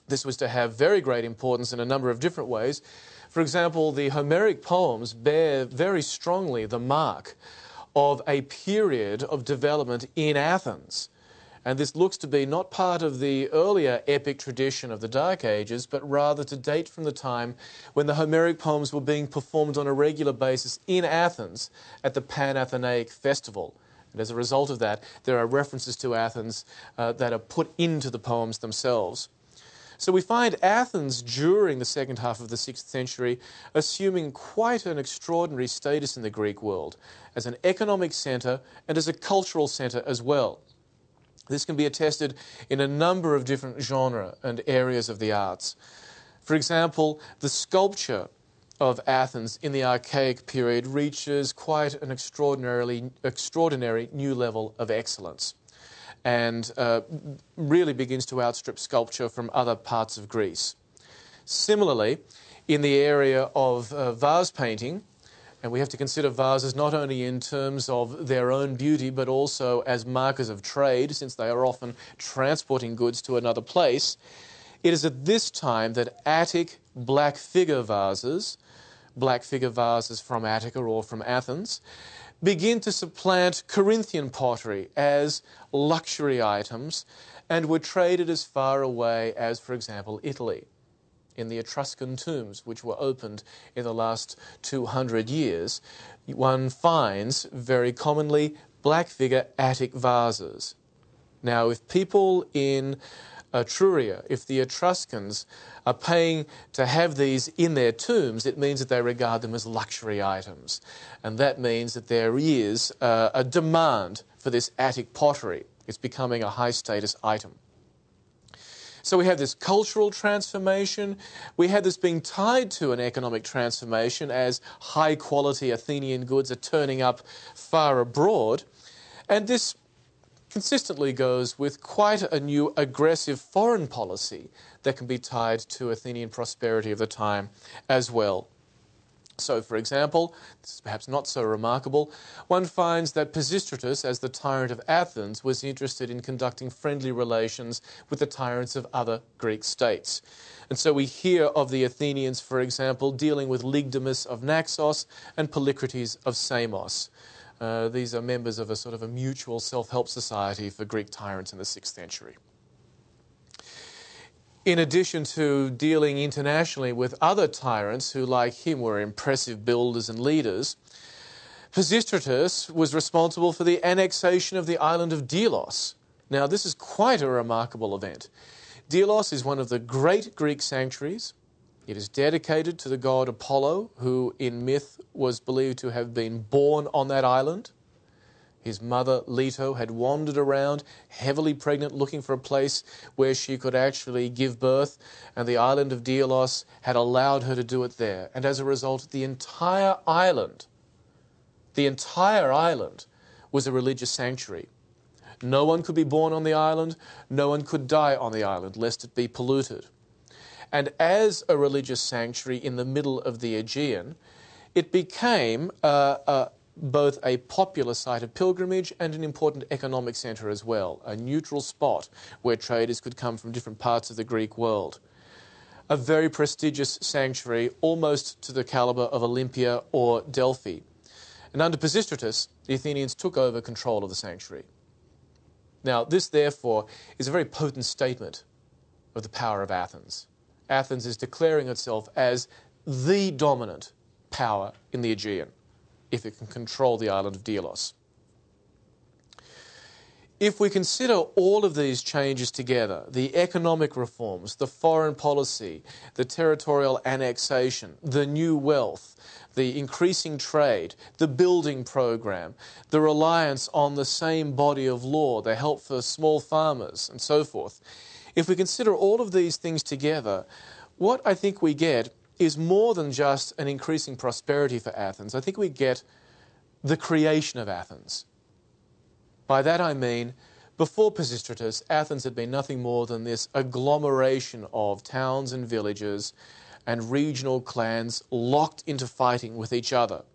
This was to have very great importance in a number of different ways. For example, the Homeric poems bear very strongly the mark of a period of development in Athens. And this looks to be not part of the earlier epic tradition of the Dark Ages, but rather to date from the time when the Homeric poems were being performed on a regular basis in Athens at the Panathenaic festival. And as a result of that, there are references to Athens that are put into the poems themselves. So we find Athens during the second half of the 6th century assuming quite an extraordinary status in the Greek world as an economic centre and as a cultural centre as well. This can be attested in a number of different genres and areas of the arts. For example, the sculpture of Athens in the Archaic period reaches quite an extraordinary new level of excellence, and really begins to outstrip sculpture from other parts of Greece. Similarly, in the area of vase painting, and we have to consider vases not only in terms of their own beauty, but also as markers of trade, since they are often transporting goods to another place. It is at this time that Attic black figure vases from Attica or from Athens, begin to supplant Corinthian pottery as luxury items and were traded as far away as, for example, Italy. In the Etruscan tombs, which were opened in the last 200 years, one finds very commonly black figure Attic vases. Now, if people in Etruria, if the Etruscans are paying to have these in their tombs, it means that they regard them as luxury items. And that means that there is a demand for this Attic pottery. It's becoming a high-status item. So we have this cultural transformation. We have this being tied to an economic transformation as high-quality Athenian goods are turning up far abroad. And this consistently goes with quite a new aggressive foreign policy that can be tied to Athenian prosperity of the time as well. So, for example, this is perhaps not so remarkable, one finds that Pisistratus, as the tyrant of Athens, was interested in conducting friendly relations with the tyrants of other Greek states. And so we hear of the Athenians, for example, dealing with Lygdamus of Naxos and Polycrates of Samos. These are members of a sort of a mutual self-help society for Greek tyrants in the 6th century. In addition to dealing internationally with other tyrants who, like him, were impressive builders and leaders, Pisistratus was responsible for the annexation of the island of Delos. Now, this is quite a remarkable event. Delos is one of the great Greek sanctuaries. It is dedicated to the god Apollo, who in myth was believed to have been born on that island. His mother, Leto, had wandered around, heavily pregnant, looking for a place where she could actually give birth, and the island of Delos had allowed her to do it there. And as a result, the entire island was a religious sanctuary. No one could be born on the island, no one could die on the island, lest it be polluted. And as a religious sanctuary in the middle of the Aegean, it became both a popular site of pilgrimage and an important economic centre as well, a neutral spot where traders could come from different parts of the Greek world. A very prestigious sanctuary, almost to the calibre of Olympia or Delphi. And under Pisistratus, the Athenians took over control of the sanctuary. Now, this, therefore, is a very potent statement of the power of Athens. Athens is declaring itself as the dominant power in the Aegean, if it can control the island of Delos. If we consider all of these changes together, the economic reforms, the foreign policy, the territorial annexation, the new wealth, the increasing trade, the building program, the reliance on the same body of law, the help for small farmers, and so forth, if we consider all of these things together, what I think we get is more than just an increasing prosperity for Athens. I think we get the creation of Athens. By that I mean, before Pisistratus, Athens had been nothing more than this agglomeration of towns and villages and regional clans locked into fighting with each other.